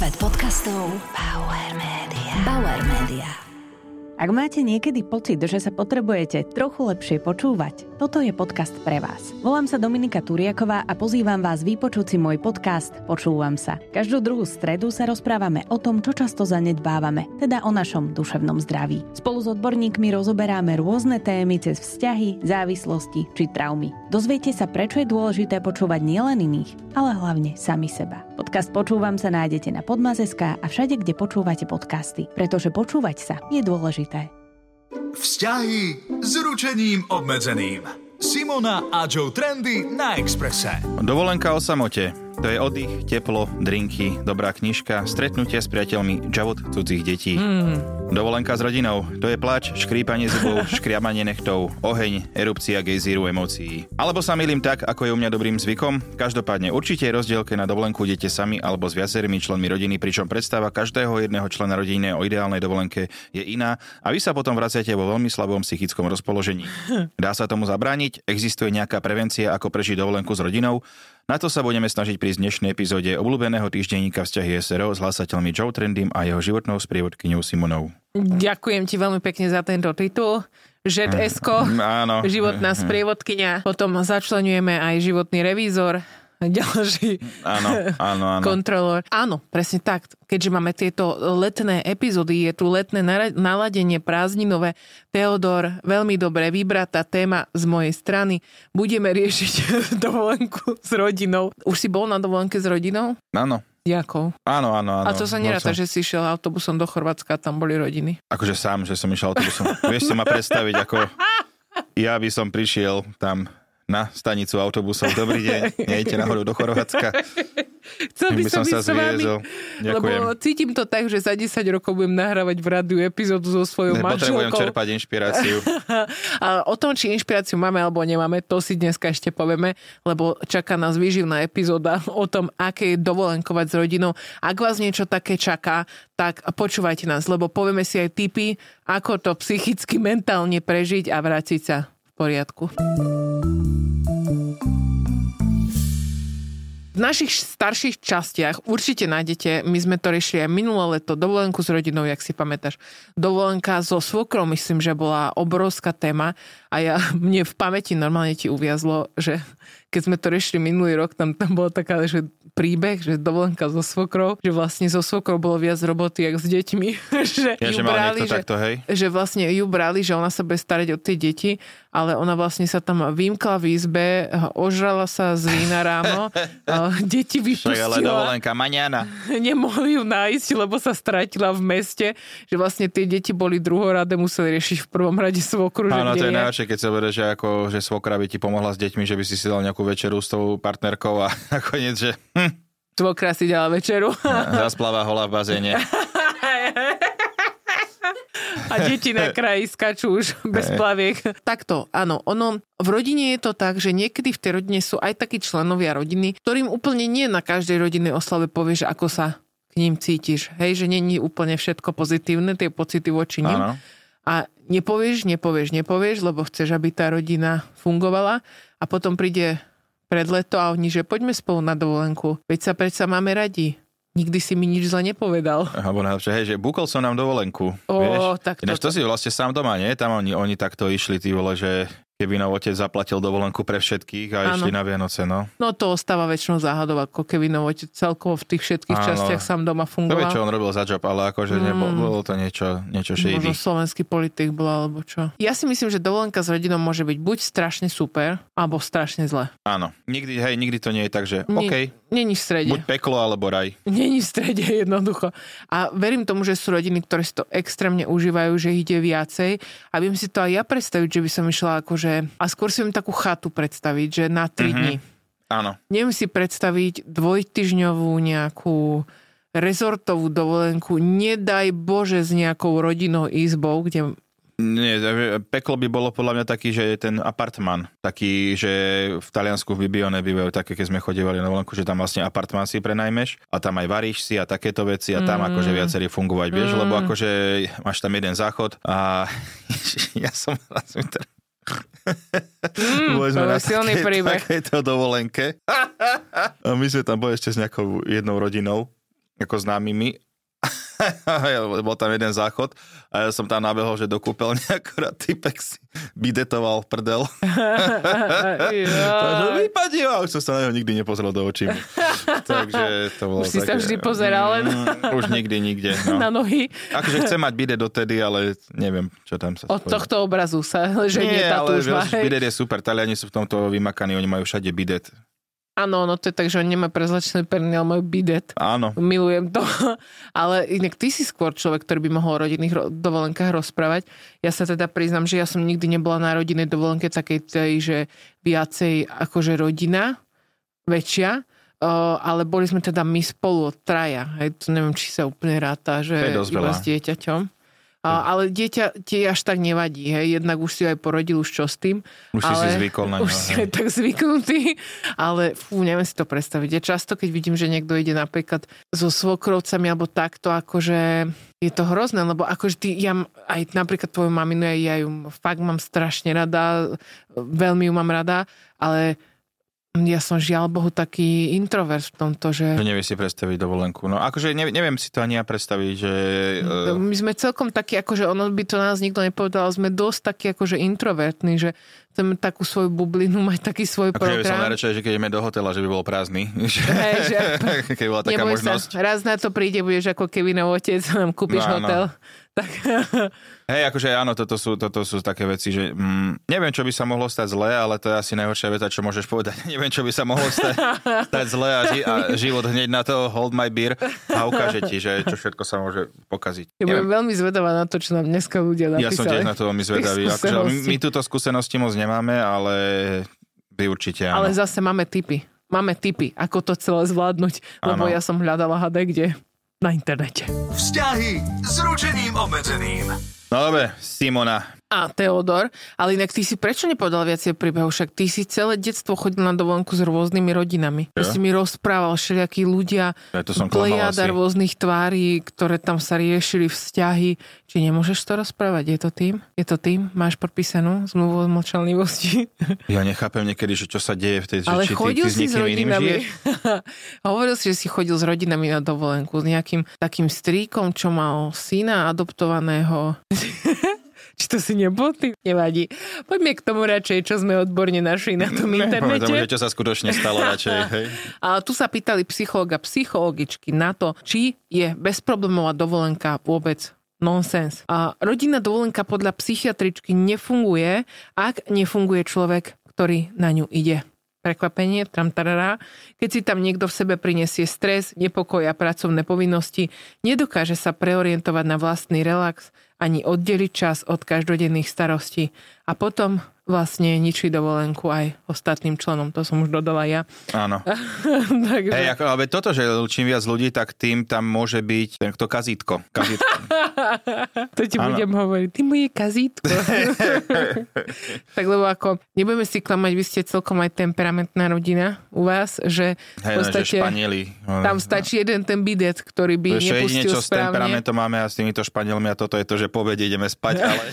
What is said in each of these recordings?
Svet podcastov Bauer Media. Ak máte niekedy pocit, že sa potrebujete trochu lepšie počúvať, toto je podcast pre vás. Volám sa Dominika Turiaková a pozývam vás vypočuť si môj podcast Počúvam sa. Každú druhú stredu sa rozprávame o tom, čo často zanedbávame, teda o našom duševnom zdraví. Spolu s odborníkmi rozoberáme rôzne témy cez vzťahy, závislosti či traumy. Dozviete sa, prečo je dôležité počúvať nielen iných, ale hlavne sami seba. Podcast Počúvam sa nájdete na Podmas.sk a všade, kde počúvate podcasty, pretože počúvať sa je dôležité. Vzťahy s ručením obmedzeným. Simona a Joe Trendy na Expresse. Dovolenka o samote. To je oddych, teplo, drinky, dobrá knižka, stretnutie s priateľmi, džavot cudzích detí. Dovolenka s rodinou. To je plač, škrípanie zubov, škriabanie nechtov, oheň, erupcia gejzíru emócií. Alebo sa milím tak, ako je u mňa dobrým zvykom? Každopádne určite je rozdiel, keď na dovolenku idete sami alebo s viacerými členmi rodiny, pričom predstava každého jedného člena rodiny o ideálnej dovolenke je iná a vy sa potom vraciate vo veľmi slabom psychickom rozpoložení. Dá sa tomu zabrániť? Existuje nejaká prevencia, ako prežiť dovolenku s rodinou? Na to sa budeme snažiť prísť v dnešnej epizóde obľúbeného týždenníka Vzťahy SRO s hlasateľmi Joe Trendym a jeho životnou sprievodkyňou Simonou. Ďakujem ti veľmi pekne za tento titul. ŽSko, životná sprievodkyňa. Potom začleňujeme aj životný revízor, ďalší kontrolór. Áno, presne tak. Keďže máme tieto letné epizódy, je tu letné naladenie prázdninové. Teodor, veľmi dobre vybratá téma z mojej strany. Budeme riešiť dovolenku s rodinou. Už si bol na dovolenke s rodinou? Áno. Jakou? Áno. A to sa neráta, že si šiel autobusom do Chorvátska a tam boli rodiny? Akože sám, že som išiel autobusom. Vieš si ma predstaviť, ako ja by som prišiel tam na stanicu autobusov. Dobrý deň, nejete nahoru do Chorvátska. Chcel by som ísť s vami, ďakujem. Lebo cítim to tak, že za 10 rokov budem nahrávať v rádiu epizódu so svojou manželkou. Potrebujem čerpať inšpiráciu. A o tom, či inšpiráciu máme alebo nemáme, to si dneska ešte povieme, lebo čaká nás výživná epizóda o tom, aké je dovolenkovať s rodinou. Ak vás niečo také čaká, tak počúvajte nás, lebo povieme si aj tipy, ako to psychicky, mentálne prežiť a vrátiť sa v poriadku. V našich starších častiach určite nájdete, my sme to riešili aj minulé leto, dovolenku s rodinou, jak si pamätáš. Dovolenka so svokrom, myslím, že bola obrovská téma a mne v pamäti normálne ti uviazlo, že keď sme to riešili minulý rok, tam bolo taká, že príbeh, že dovolenka so svokrou, že vlastne so svokrou bolo viac roboty, jak s deťmi. Že vlastne ju brali, že ona sa bude starať o tie deti, ale ona vlastne sa tam vymkla v izbe, ožrala sa z vína ráno, deti vypustila. Však ale dovolenka maňana. Nemohli ju nájsť, lebo sa stratila v meste, že vlastne tie deti boli druhoradé, museli riešiť v prvom rade svokru. Áno, to je najlepšie, keď sa bude, že svokra by ti pomohla s deťmi, že by si dal nejakú večeru s tou partnerkou a nakoniec, že svokra si dala večeru. Zaspláva holá v bazéne. A deti na kraji skačú už bez plaviek. Takto, áno, v rodine je to tak, že niekedy v tej rodine sú aj takí členovia rodiny, ktorým úplne nie na každej rodinnej oslave povieš, ako sa k ním cítiš. Hej, že nie je úplne všetko pozitívne, tie pocity voči nim. Áno. A nepovieš, lebo chceš, aby tá rodina fungovala a potom príde pred leto a oni, že poďme spolu na dovolenku. Veď sa predsa máme radi. Nikdy si mi nič zle nepovedal. Alebo najlepšie, hej, že búkol som nám dovolenku. Tak ináč to si vlastne sám doma, nie? Tam oni takto išli, tí vole, že Kevinov otec zaplatil dovolenku pre všetkých a išli na Vianoce, no. No to ostáva väčšinou záhadov, ako Kevinov otec celkovo v tých všetkých častiach sám doma fungoval. To vie, čo on robil za job, ale akože nebolo to niečo shady. Možno slovenský politik bol, alebo čo. Ja si myslím, že dovolenka s rodinou môže byť buď strašne super, alebo strašne zle. Áno. Nikdy to nie je tak, že OK. Není v strede. Buď peklo, alebo raj. Není v strede, jednoducho. A verím tomu, že sú rodiny, ktoré si to extrémne užívajú, že ide viacej. A viem si to aj ja predstaviť, že by som išla akože. A skôr si viem takú chatu predstaviť, že na 3 dni. Áno. Neviem si predstaviť dvojtyžňovú nejakú rezortovú dovolenku, nedaj Bože s nejakou rodinnou izbou, kde Nie, peklo by bolo podľa mňa taký, že je ten apartman. Taký, že v Taliansku v Bibione bývajú také, keď sme chodívali na dovolenku, že tam vlastne apartman si prenajmeš a tam aj varíš si a takéto veci a tam akože viacerí fungovať, vieš, lebo akože máš tam jeden záchod a ja som to je silný príbeh. Takéto dovolenke. A my sme tam boli ešte s nejakou jednou rodinou. ako známymi. Bol tam jeden záchod a ja som tam nabehol, že do kúpeľne akorát typek si bidetoval prdel. Takže vypadil a už som sa na neho nikdy nepozrel do očí. Takže to bolo už si také, sa vždy pozeral len už nikde. No. Na nohy. Akože chcem mať bidet dotedy, ale neviem, čo tam sa Od tohto obrazu sa ženie tá túžba. Nie, ale bidet je super. Taliani sú v tomto vymakaní, oni majú všade bidet. Áno, no to je tak, že oni nemajú prezlačené perny, ale majú bidet. Áno. Milujem to. Ale inak ty si skôr človek, ktorý by mohol o rodinných dovolenkách rozprávať. Ja sa teda priznám, že ja som nikdy nebola na rodinnej dovolenke takej tej, že viacej akože rodina, väčšia, ale boli sme teda my spolu od traja. Hej, to neviem, či sa úplne ráta, že iba s dieťaťom. Ale dieťa ti až tak nevadí, hej. Jednak už si aj porodil, už čo s tým. Už si zvykol na ňo. Už si aj tak zvyknutý, ale neviem si to predstaviť. Ja často, keď vidím, že niekto ide napríklad so svokrovcami alebo takto, akože je to hrozné, lebo akože ja aj napríklad tvoju maminu, ja ju fakt mám strašne rada, veľmi ju mám rada, ale ja som žiaľ Bohu taký introvert v tomto, že... Že nevieš si predstaviť dovolenku. No akože neviem si to ani ja predstaviť, že... My sme celkom takí, akože ono by to nás nikto nepovedal, sme dosť takí akože introvertní, že chceme takú svoju bublinu, mať taký svoj program. Akože by som najradšej, že keď ideme do hotela, že by bol prázdny. Hej, že... Keď bola taká možnosť. Raz na to príde, budeš ako Kevinov otec, nám kúpiš hotel. Tak... Hej, akože áno, toto sú také veci, že neviem, čo by sa mohlo stať zle, ale to je asi najhoršia veta, čo môžeš povedať. Neviem, čo by sa mohlo stať zle a život hneď na to hold my beer a ukáže ti, že čo všetko sa môže pokaziť. Ja budem veľmi zvedavá na to, čo nám dneska ľudia napísali. Ja som tiež na to veľmi zvedavý. Akože my túto skúsenosti moc nemáme, ale vy určite áno. Ale zase máme tipy. Máme tipy, ako to celé zvládnuť, lebo ja som hľadala kde na internete. Vzťahy s ručením obmedzeným. No dobre, Simona. A Teodor, ale inak ty si prečo nepovedal viacej príbehov? Však ty si celé detstvo chodil na dovolenku s rôznymi rodinami. Ja si mi rozprával všelijakí ľudia, plejada rôznych tvári, ktoré tam sa riešili vzťahy. Či nemôžeš to rozprávať? Je to tým? Je to tým? Máš podpísanú zmluvu o mlčanlivosti? Ja nechápem niekedy, že čo sa deje v tej... Ale či chodil ty si s rodinami. Hovoril si, že si chodil s rodinami na dovolenku s nejakým takým strýkom, čo mal syna adoptovaného. Či to si nebol ty? Nevadí. Poďme k tomu radšej, čo sme odborne našli na tom internete. Poďme tomu, čo sa skutočne stalo radšej. Hej. A tu sa pýtali psychológa, psychologičky na to, či je bezproblémová dovolenka vôbec nonsens. A rodinná dovolenka podľa psychiatričky nefunguje, ak nefunguje človek, ktorý na ňu ide. Prekvapenie, tramtarará. Keď si tam niekto v sebe prinesie stres, nepokoj a pracovné povinnosti, nedokáže sa preorientovať na vlastný relax, ani oddeliť čas od každodenných starostí. A potom vlastne ničí dovolenku aj ostatným členom. To som už dodala ja. Áno. Takže... Hej, ale toto, že čím viac ľudí, tak tým tam môže byť to kazítko. To ti budem hovoriť. Ty moje kazítko. Tak lebo ako, nebudeme si klamať, vy ste celkom aj temperamentná rodina u vás, že v podstate Španieli. Tam stačí jeden ten bidet, ktorý by nepustil jedine, čo správne. S temperamentom máme a s týmito Španielmi a toto je to, že po obede ideme spať, ale...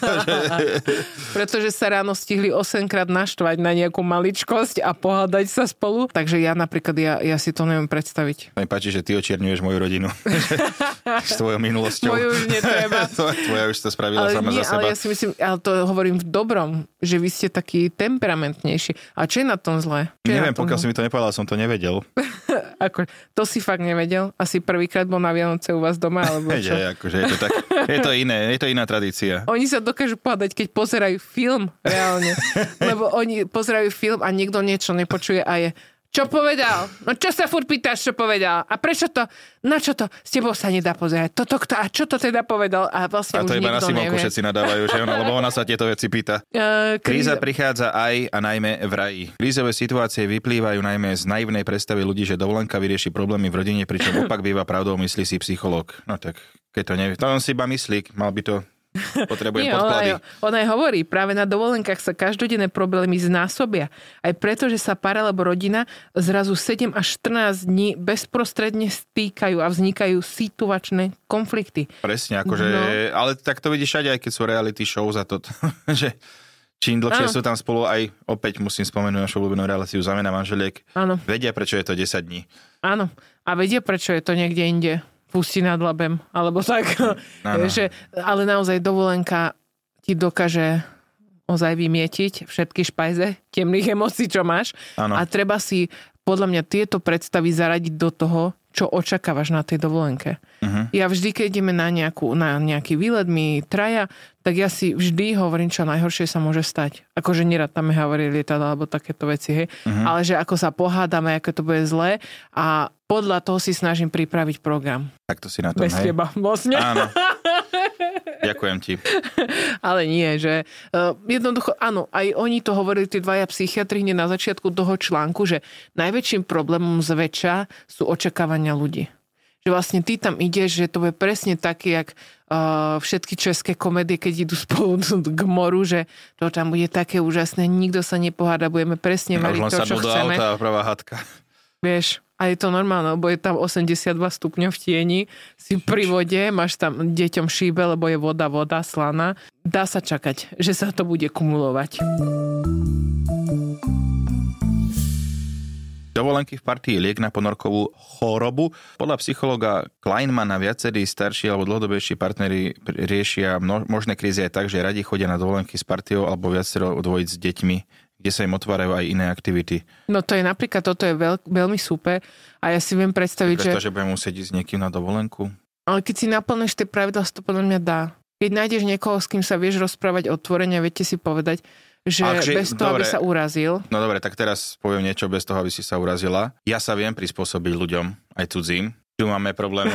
Pretože sa ráno stihli 8-krát naštvať na nejakú maličkosť a pohádať sa spolu. Takže ja napríklad, ja si to neviem predstaviť. Mi páči, že ty očierňuješ moju rodinu. S tvojou minulosťou. Moju už netreba. Tvoja už to spravila sama za seba. Ale ja si myslím, ale to hovorím v dobrom, že vy ste takí temperamentnejší. A čo je na tom zlé? Neviem, pokiaľ si mi to nepovedal, som to nevedel. To si fakt nevedel? Asi prvýkrát bol na Vianoce u vás doma, alebo čo? Akože je to tak, je to iná tradícia. Oni sa dokážu povedať, keď pozerajú film, reálne. Lebo oni pozerajú film a niekto niečo nepočuje a je čo povedal? No čo sa furt pýtaš, čo povedal? A prečo to? Na čo to? S tebou sa nedá pozerať. Toto kto? A čo to teda povedal? A vlastne už nikto nevie. A to iba na Simonku všetci nadávajú, že ona, lebo ona sa tieto veci pýta. Kríza prichádza aj a najmä v raji. Krízové situácie vyplývajú najmä z naivnej predstavy ľudí, že dovolenka vyrieši problémy v rodine, pričom opak býva pravdou, myslí si psychológ. No tak, keď to nevie. To on si iba myslí, mal by to... Potrebujem podklady. Ona aj hovorí, práve na dovolenkách sa každodenné problémy znásobia. Aj preto, že sa pár alebo rodina zrazu 7 až 14 dní bezprostredne stýkajú a vznikajú situačné konflikty. Presne, akože, ale tak to vidíš aj keď sú reality show za to, že Čím dlhšie sú tam spolu, aj opäť musím spomenúť našu obľúbenú reláciu Zamena manželiek. Áno. Vedia, prečo je to 10 dní. Áno. A vedia, prečo je to niekde inde. Pustí nad Labem, alebo tak. Ale naozaj dovolenka ti dokáže ozaj vymietiť všetky špajze temných emócií, čo máš. Áno. A treba si podľa mňa tieto predstavy zaradiť do toho, čo očakávaš na tej dovolenke. Uh-huh. Ja vždy, keď ideme na nejaký výlet, my traja, tak ja si vždy hovorím, čo najhoršie sa môže stať. Akože nerátame havarie lietadla alebo takéto veci, hej. Uh-huh. Ale že ako sa pohádame, ako to bude zlé a podľa toho si snažím pripraviť program. Tak to si na tom, bez teba, vlastne. Áno. Ďakujem ti. Ale nie, že jednoducho, áno, aj oni to hovorili, tí dvaja psychiatri hneď na začiatku toho článku, že najväčším problémom zväčša sú očakávania ľudí. Že vlastne ty tam ideš, že to bude presne také, jak všetky české komédie, keď idú spolu k moru, že to tam bude také úžasné, nikto sa nepoháda, budeme presne mať to, čo chceme. Auta a prvá hadka. Vieš, a je to normálne, lebo je tam 82 stupňov v tieni, si pri vode, máš tam deťom šíbe, lebo je voda, slaná. Dá sa čakať, že sa to bude kumulovať. Dovolenky v partii liek na ponorkovú chorobu. Podľa psychológa Kleinmana viacerí starší alebo dlhodobejší partneri riešia možné krízy aj tak, že radi chodia na dovolenky s partiou alebo viacero dvojic s deťmi, kde sa im otvárajú aj iné aktivity. No to je napríklad, toto je veľmi super a ja si viem predstaviť, že budem musieť ísť s niekým na dovolenku. Ale keď si naplníš tie pravidlá, to podľa mňa dá. Keď nájdeš niekoho, s kým sa vieš rozprávať otvorene, viete si povedať, že bez toho, aby sa urazil. No dobre, tak teraz poviem niečo bez toho, aby si sa urazila. Ja sa viem prispôsobiť ľuďom, aj cudzím. Tu máme problém,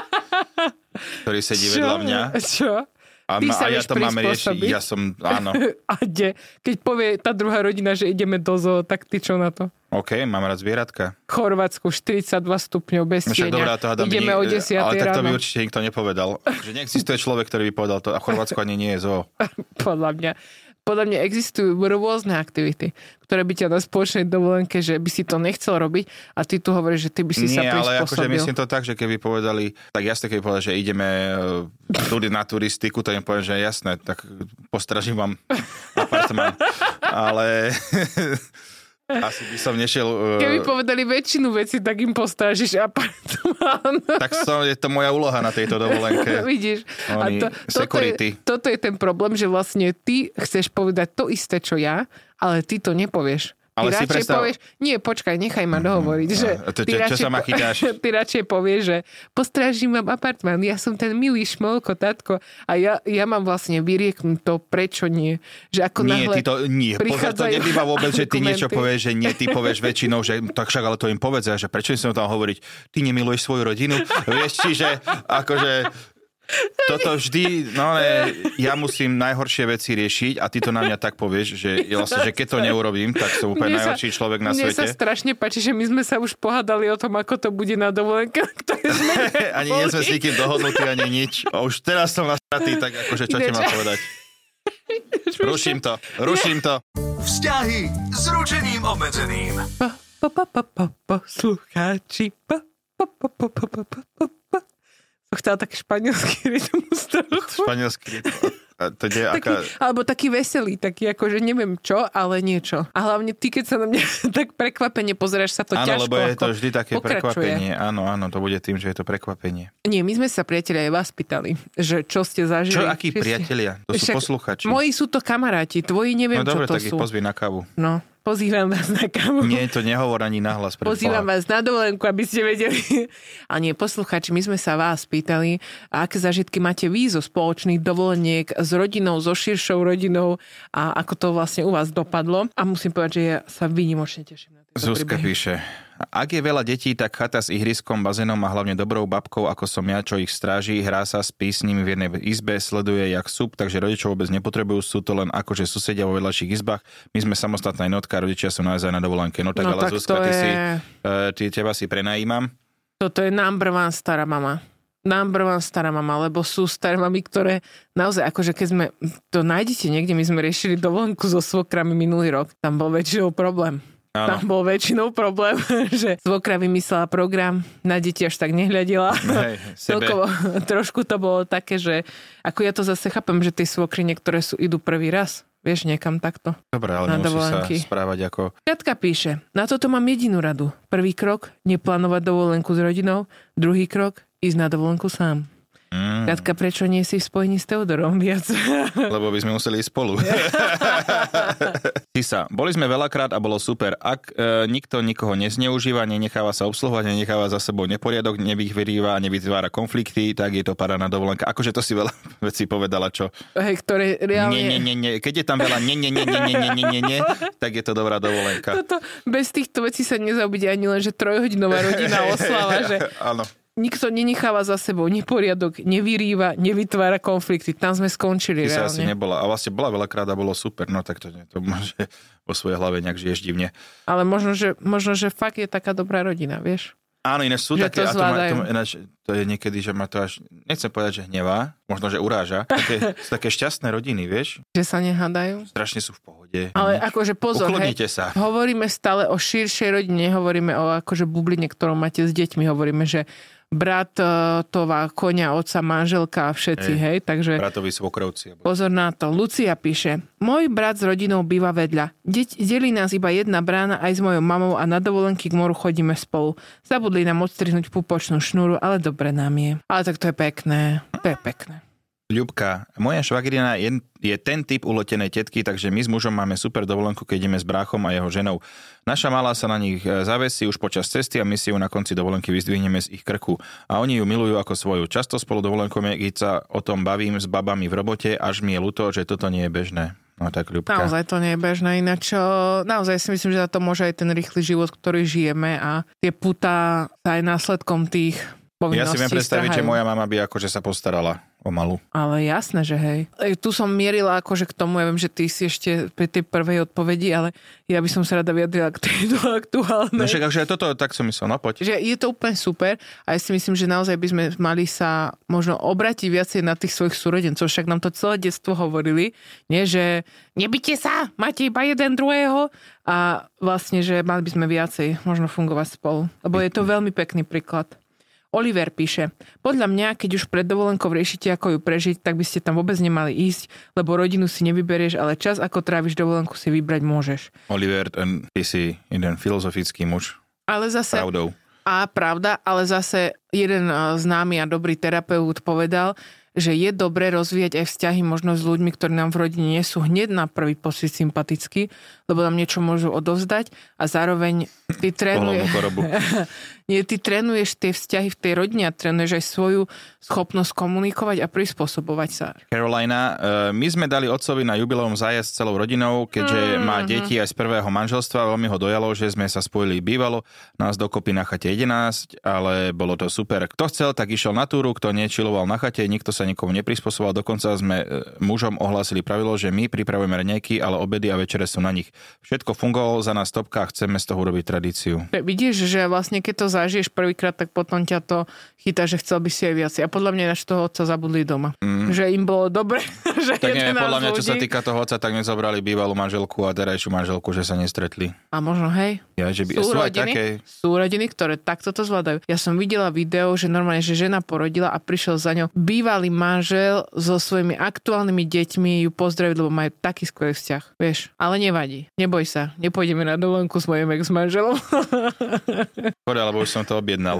ktorý sedí vedľa mňa. Čo? A ja to mám riešiť. Ja som, áno. A kde? Keď povie tá druhá rodina, že ideme do zoo, tak ty čo na to? OK, mám rád zvieratka. Chorvátsku 42 stupňov bez tieňa. Ideme o 10 ráno. Ale tak to by určite nikto nepovedal. Že neexistuje človek, ktorý by povedal to. A Chorvátsku ani nie je zoo. Podľa mňa existujú rôzne aktivity, ktoré by ťa na spoločnej dovolenke, že by si to nechcel robiť a ty tu hovoríš, že ty by si sa prispôsobil. Nie, ale akože myslím to tak, že keby povedali, tak jasne, keby povedali, že ideme na turistiku, to im poviem, že jasné, tak postražím vám apartmán. Ale asi by som nešiel... Keby povedali väčšinu vecí, tak im postrážiš apartmán. Tak je to moja úloha na tejto dovolenke. Vidíš. Toto je ten problém, že vlastne ty chceš povedať to isté, čo ja, ale ty to nepovieš. Ty ale radšej povieš, nie, počkaj, nechaj ma dohovoriť. Že čo sa ma chytáš? Ty radšej povieš, že postrážim vám apartmán, ja som ten milý šmolko, tatko. A ja mám vlastne vyrieknúť to, prečo nie. Že ako nie. Pozor, to nebýva vôbec, že ty niečo povieš, že nie, ty povieš väčšinou, že tak však, ale to im povedz, že prečo som tam hovoriť, ty nemiluješ svoju rodinu? Vieš, čiže akože... Toto vždy, ja musím najhoršie veci riešiť a ty to na mňa tak povieš, že keď to neurobím, tak som úplne najhorší človek na svete. Mne sa strašne páči, že my sme sa už pohádali o tom, ako to bude na dovolenke, ktoré sme ani nie sme s nikým dohodnutí, ani nič. A už teraz som nasratý, tak akože čo ti mám povedať? Ruším to. Vzťahy s ručením obmedzeným. Poslucháči. Chcela taký španielský rytmus trochu. Španielský rytmus. Alebo taký veselý, taký akože neviem čo, ale niečo. A hlavne ty, keď sa na mňa tak prekvapene pozeráš, sa to ťažko. Áno, lebo je to vždy také prekvapenie. Áno, to bude tým, že je to prekvapenie. Nie, my sme sa priatelia aj vás pýtali, že čo ste zažili. Čo, akí priatelia? To sú posluchači. Moji sú to kamaráti, tvoji neviem, čo to sú. No dobre, tak ich pozvi na kávu. No. Pozývam vás na kávu. Nie, to nehovor ani nahlas. Pozývam vás na dovolenku, aby ste vedeli. A nie, poslucháči, my sme sa vás pýtali, aké zážitky máte vy zo spoločných dovoleniek s rodinou, so širšou rodinou a ako to vlastne u vás dopadlo. A musím povedať, že ja sa výnimočne teším na tieto Zuzka príbehy. Píše, ak je veľa detí, tak chata s ihriskom, bazénom a hlavne dobrou babkou, ako som ja, čo ich stráži, hrá sa, spí s nimi v jednej izbe, sleduje jak súb, takže rodičov vôbec nepotrebujú, sú to len akože susedia vo vedľajších izbách. My sme samostatná jednotka, rodičia sú naozaj na dovolenke. No tak ale Zuzka, teba si prenajímam. Toto je number one stará mama, lebo sú staré mamy, ktoré naozaj, akože keď sme to nájdete niekde, my sme riešili dovolenku so svokrami minulý rok, tam bol väčšinou problém. Áno. Tam bol väčšinou problém, že svokra vymyslela program, na deti až tak nehľadila. Celkovo trošku to bolo také, že ako ja to zase chápem, že tie svokry niektoré idú prvý raz vieš, niekam takto. Dobre, ale nemusí sa správať ako... Katka píše, na toto mám jedinú radu. Prvý krok, neplánovať dovolenku s rodinou. Druhý krok, ísť na dovolenku sám. Katka, prečo nie si v spojení s Teodorom viac? Lebo by sme museli ísť spolu. Tisa, boli sme veľakrát a bolo super. Ak nikto nikoho nezneužíva, nenecháva sa obsluhovať, nenecháva za sebou neporiadok, nevyhrýva, nevytvára konflikty, tak je to parádna dovolenka. Akože to si veľa vecí povedala, čo? Hej, ktoré reálne... Nie. Keď je tam veľa nie, tak je to dobrá dovolenka. Bez týchto vecí sa nezaobíde ani len, že 3-hodinová rodinná oslava, že... Áno. Nikto nenecháva za sebou neporiadok, nevyrýva, nevytvára konflikty. Tam sme skončili Ty reálne. Sa asi nebola. A vlastne bola veľakrát a bolo super. No tak to môže vo svojej hlave nejak žiješ divne. Ale možno, že fakt je taká dobrá rodina, vieš? Áno, iné sú že také, to je niekedy, že ma to až, nechcem povedať, že hnevá, možno, že uráža. Sú také šťastné rodiny, vieš? Že sa nehádajú? Strašne sú v pohode. Ale akože pozor, ukludnite sa. Hovoríme stále o širšej rodine, hovoríme o akože bubline, ktorú máte s deťmi, hovoríme, že brat, tová, koňa, otca, manželka a všetci, hej, takže... Bratovi svokrovci. Pozor na to. Lucia píše, môj brat s rodinou býva vedľa. Delí nás iba jedna brána aj s mojou mamou a na dovolenky k moru chodíme spolu. Zabudli nám odstrihnúť pupočnú šnúru, ale dobre nám je. Ale tak to je pekné. To je pekné. Ľubka, moja švagrina je ten typ uletenej tetky, takže my s mužom máme super dovolenku, keď ideme s bráchom a jeho ženou. Naša malá sa na nich zavesí už počas cesty a my si ju na konci dovolenky vyzdvihneme z ich krku. A oni ju milujú ako svoju. Často spolu dovolenkujeme, keď sa o tom bavím s babami v robote, až mi je ľúto, že toto nie je bežné. No tak, Ľubka. Naozaj to nie je bežné, ináč naozaj si myslím, že za to môže aj ten rýchly život, ktorý žijeme a tie putá aj následkom tých povinností. Ja si viem predstaviť, že moja mama by akože sa postarala o malú. Ale jasné, že hej. Tu som mierila akože k tomu, ja viem, že ty si ešte pri tej prvej odpovedi, ale ja by som sa rada vyjadrila k tejto aktuálnej. No však, že toto tak som myslel, no poď. Že je to úplne super a ja si myslím, že naozaj by sme mali sa možno obrátiť viacej na tých svojich súrodencov, však nám to celé detstvo hovorili, nie, že nebyte sa, máte iba jeden druhého a vlastne, že mali by sme viacej možno fungovať spolu. Lebo je to veľmi pekný príklad. Oliver píše, podľa mňa, keď už pred dovolenkou riešite, ako ju prežiť, tak by ste tam vôbec nemali ísť, lebo rodinu si nevyberieš, ale čas, ako tráviš dovolenku, si vybrať môžeš. Oliver, ty si jeden filozofický muž. Ale zase... Pravdou. Pravda, ale zase jeden známy a dobrý terapeut povedal, že je dobre rozvíjať aj vzťahy možno s ľuďmi, ktorí nám v rodine nie sú hneď na prvý pocit sympatickí, lebo nám niečo môžu odovzdať a zároveň ty trénuješ tie vzťahy v tej rodine a trénuješ aj svoju schopnosť komunikovať a prispôsobovať sa. Carolina, my sme dali otcovi na jubileum zájazd s celou rodinou, keďže má deti aj z prvého manželstva, veľmi ho dojalo, že sme sa spojili bývalo, nás dokopy na chate 11, ale bolo to super. Kto chcel, tak išiel na túru, kto nečiloval na chate, nikto sa nikomu neprispôsoboval, dokonca sme mužom ohlásili pravidlo, že my pripravujeme raňajky, ale obedy a večere sú na nich. Všetko fungovalo za nás topka a chceme z toho urobiť tradíciu. Vidíš, že vlastne keď to zažiješ prvýkrát, tak potom ťa to chytá, že chcel by si aj viac. A podľa mňa až toho otca zabudli doma. Že im bolo dobre, že tak nie, podľa mňa, čo sa týka toho otca, tak nezobrali bývalú manželku a terajšiu manželku, že sa nestretli. A možno, hej. Ja, že by, sú rodiny, ktoré takto to zvládajú. Ja som videla video, že normálne, že žena porodila a prišiel za ňou bývalý manžel so svojimi aktuálnymi deťmi ju pozdraviť, lebo majú taký skvelý vzťah. Vieš, ale nevadí. Neboj sa, nepôjdeme na dovolenku s mojim ex-manželom. Poďa, lebo už som to objednal.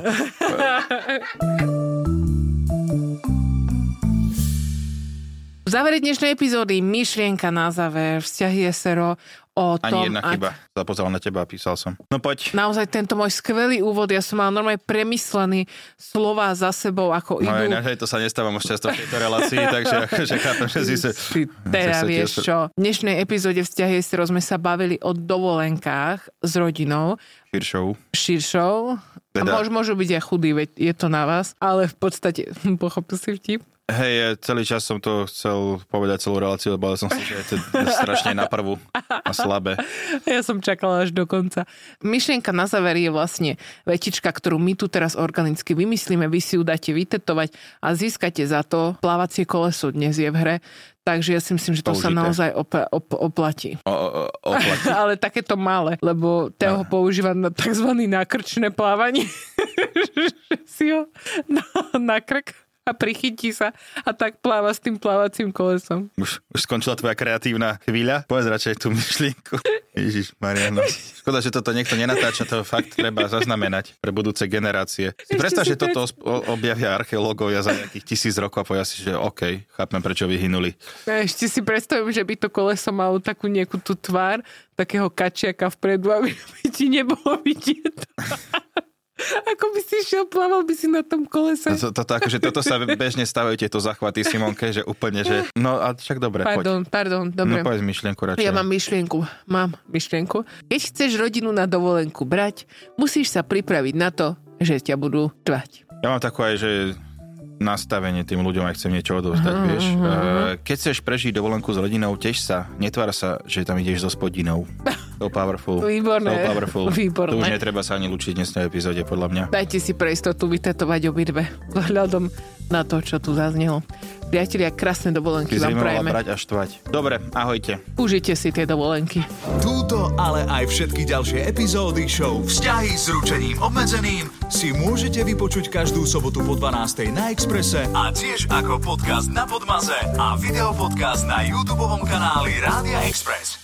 V závere dnešnej epizódy myšlienka na záver, vzťahy SRO o tom... Ani jedna chyba. Sa pozeral na teba a písal som. No poď. Naozaj tento môj skvelý úvod, ja som mal normálne premyslený slova za sebou, ako idú... No ináč, to sa nestáva moc často v tejto relácii, takže akože chápem, že si sa... Teda vieš čo, v dnešnej epizóde vzťahy SRO sme sa bavili o dovolenkách s rodinou. Širšou. Teda... A môžu byť aj chudí, veď je to na vás, ale v podstate pochopil si vtip. Hej, celý čas som to chcel povedať celú reláciu, lebo som si, že je to strašne na prvú a slabé. Ja som čakala až do konca. Myšlienka na záver je vlastne vetička, ktorú my tu teraz organicky vymyslíme, vy si ju dáte vytetovať a získate za to plávacie koleso dnes je v hre. Takže ja si myslím, že to použité sa naozaj oplatí. Oplatí. Ale takéto malé, lebo Teo ho používa na tzv. Nákrčné plávanie. Že si ho na krk a a prichytí sa a tak pláva s tým plávacím kolesom. Už skončila tvoja kreatívna chvíľa? Povedz radšej tú myšlienku. Ježiš, Mariano. Škoda, že toto niekto nenatáča, to fakt treba zaznamenať pre budúce generácie. Si predstav, že toto objavia archeológovia za nejakých 1000 rokov a povedia si, že OK, chápem, prečo vyhynuli. Ešte si predstavím, že by to koleso malo takú nejakú tú tvár, takého kačiaka vpredu, aby ti nebolo vidieť. Ako by si šiel, plával by si na tom kolese. Toto sa bežne stavajú tieto zachvaty, Simonke, že úplne, že... No a však dobre, Pardon, dobre. No povedz myšlienku radšej. Ja mám myšlienku. Keď chceš rodinu na dovolenku brať, musíš sa pripraviť na to, že ťa budú tvať. Ja mám takú aj, že nastavenie tým ľuďom, ak chcem niečo odovzdať, vieš. Keď chceš prežiť dovolenku s rodinou, tež sa, netvár sa, že tam ideš so spodinou. So powerful. Výborné. So powerful. Výborné. Tu už netreba sa ani lučiť dnes na epizóde, podľa mňa. Dajte si pre istotu vytetovať obidve vzhľadom na to, čo tu zaznelo. Priatelia, krásne dovolenky vám prajeme. Brať a štvať. Dobre, ahojte. Užite si tie dovolenky. Túto, ale aj všetky ďalšie epizódy show Vzťahy s ručením obmedzeným si môžete vypočuť každú sobotu po 12:00 na Expresse a tiež ako podcast na Podmaze a videopodcast na YouTubeovom kanáli Rádia Express.